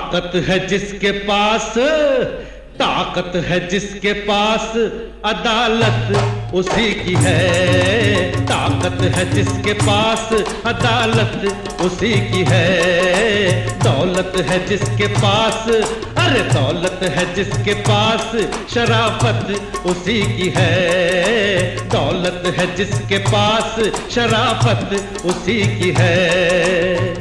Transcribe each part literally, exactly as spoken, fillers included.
ताकत है जिसके पास, ताकत है जिसके पास, अदालत उसी की है। ताकत है जिसके पास, अदालत उसी की है। दौलत है जिसके पास, अरे दौलत है जिसके पास, शराफत उसी की है। दौलत है जिसके पास, शराफत उसी की है।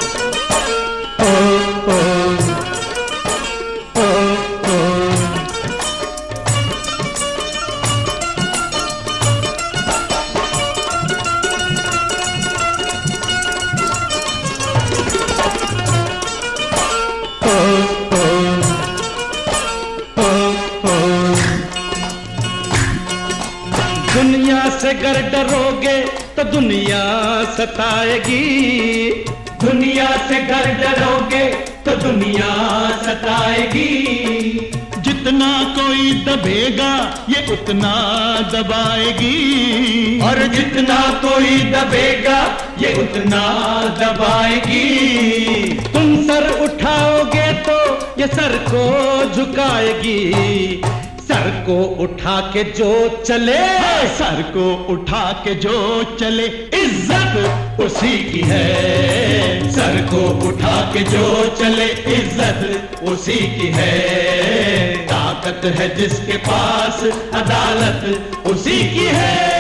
दुनिया से गर डरोगे तो दुनिया सताएगी। दुनिया से गर डरोगे तो दुनिया सताएगी। जितना कोई दबेगा ये उतना दबाएगी, और जितना कोई दबेगा ये उतना दबाएगी। तुम सर उठाओगे तो ये सर को झुकाएगी। सर को उठा के जो चले, सर को उठा के जो चले, इज्जत उसी की है। सर को उठा के जो चले, इज्जत उसी की है। ताकत है जिसके पास, अदालत उसी की है।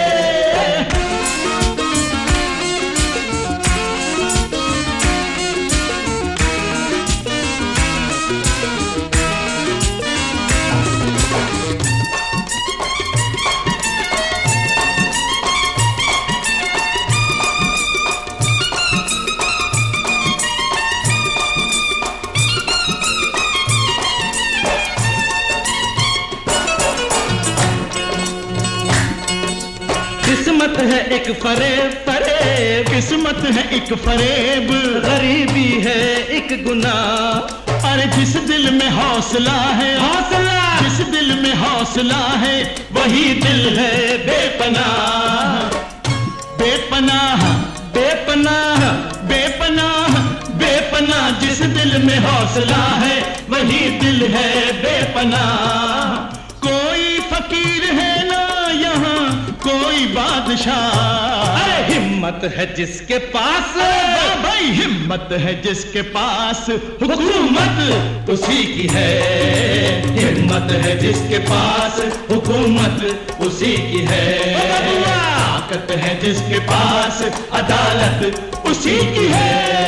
किस्मत है एक फरेब, फरेब किस्मत है एक फरेब, गरीबी है एक गुनाह। अरे जिस दिल में हौसला है, हौसला जिस दिल में हौसला है, वही दिल है बेपनाह। बेपनाह बेपनाह बेपनाह बेपनाह जिस दिल में हौसला है, वही दिल है बेपनाह। कोई फकीर है ना यहाँ, कोई बादशाह। अरे हिम्मत है जिसके पास, भाई हिम्मत है जिसके पास, हुकूमत उसी की है। हिम्मत है जिसके पास, हुकूमत उसी की है। ताकत है जिसके पास, अदालत उसी की है।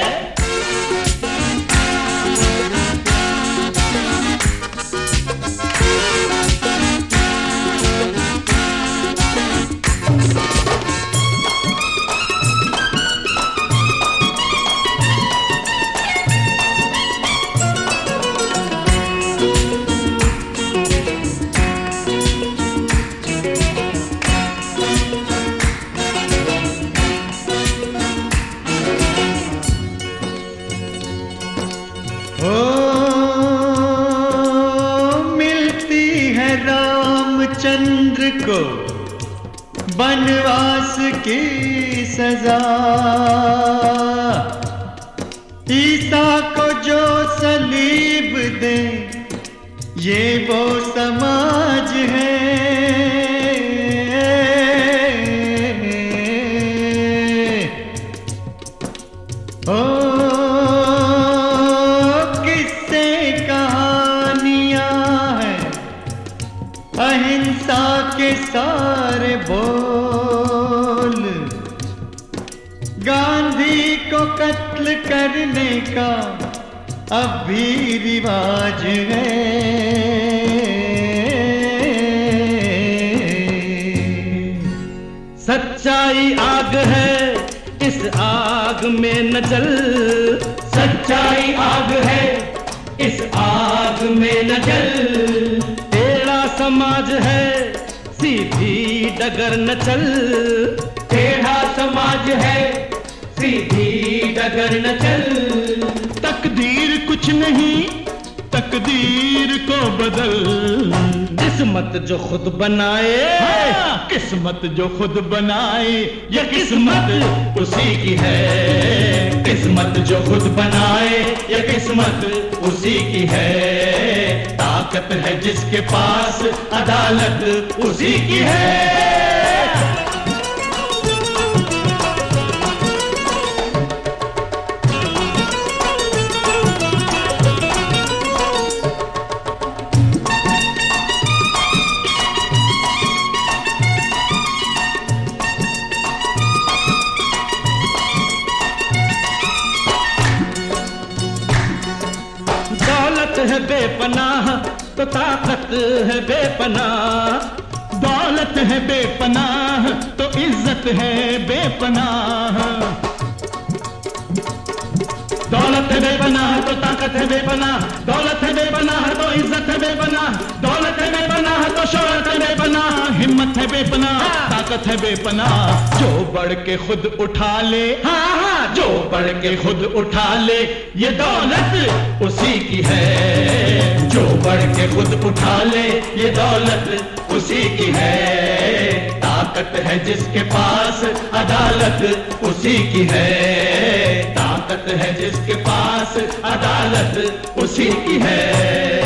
चंद्र को बनवास की सजा, ईसा को जो सलीब दे, ये वो समाज है। ओ किस्से कहानियां हैं, अहिंसा के सारे बोल, गांधी को कत्ल करने का अब भी रिवाज है। सच्चाई आग है, इस आग में न जल। सच्चाई आग है, इस आग में न जल। टेढ़ा समाज है, सीधी डगर न चल। टेढ़ा समाज है, सीधी डगर न चल। तकदीर कुछ नहीं, तकदीर को बदल। किस्मत जो खुद बनाए, हाँ, किस्मत जो खुद बनाए, ये किस्मत उसी की है। किस्मत हिम्मत जो खुद बनाए ये किस्मत उसी की है। ताकत है जिसके पास अदालत उसी की है। दौलत है बेपनाह तो ताकत है बेपनाह। दौलत है बेपनाह तो इज्जत है बेपनाह। दौलत है बेपनाह तो ताकत है बेपनाह। दौलत है बेपनाह तो इज्जत है बेपनाह। दौलत है बेपनाह तो शोहरत है बेपनाह। हिम्मत है बेपनाह, ताकत है बेपनाह। जो बढ़ के खुद उठा ले, हाँ हाँ, जो बढ़ के खुद उठा ले ये दौलत उसी की है। जो बढ़ के खुद उठा ले ये दौलत उसी की है। ताकत है जिसके पास अदालत उसी की है। ताकत है जिसके पास अदालत उसी की है।